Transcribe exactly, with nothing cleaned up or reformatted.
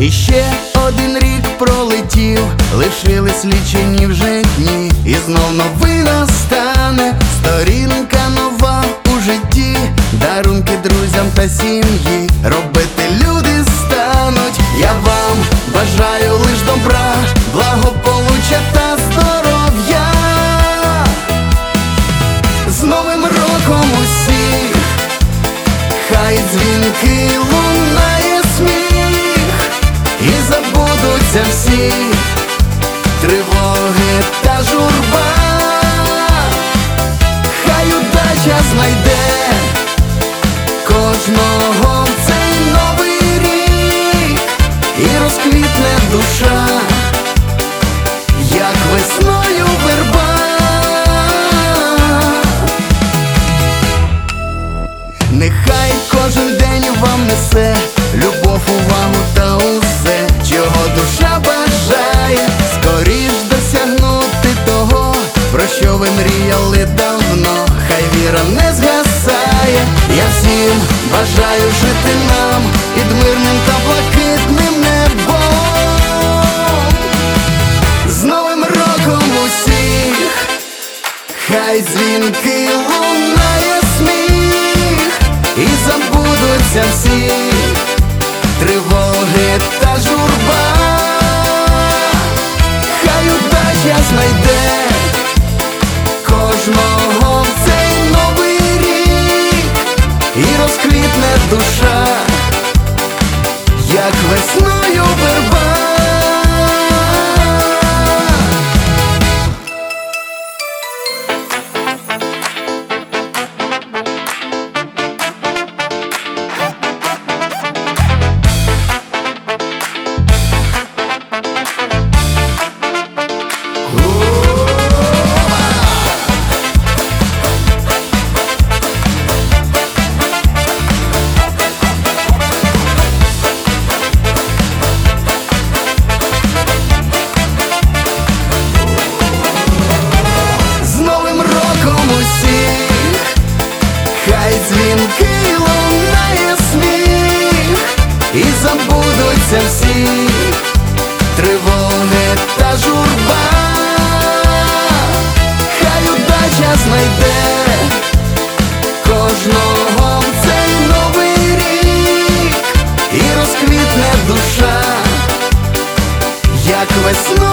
І ще один рік пролетів, лишились лічені вже дні, і знов новий настане, сторінка нова у житті, дарунки друзям та сім'ї робити люди стануть. Я вам бажаю лиш добра, благополуччя та здоров'я. З Новим роком усіх, хай дзвінки лунає сміх, і забудуться всі тривоги та журба. Хай удача знайде кожного в цей новий рік, і розквітне душа, як весною верба. Нехай кожен день вам несе любов, увагу та усе, чого душа бажає, скоріш досягнути того, про що ви мріяли давно. Хай віра не згасає. Я всім бажаю жити нам під мирним та блакитним небом. З Новим роком усіх, хай дзвінки лунає сміх, і забудуться всі тривоги та журба. Хай удача знайде кожного в цей новий рік, і розквітне душа, як весною верба. Хай дзвінки лунає сміх, і забудуться всі тривоги та журба. Хай удача знайде кожного в цей новий рік, і розквітне душа, як весною.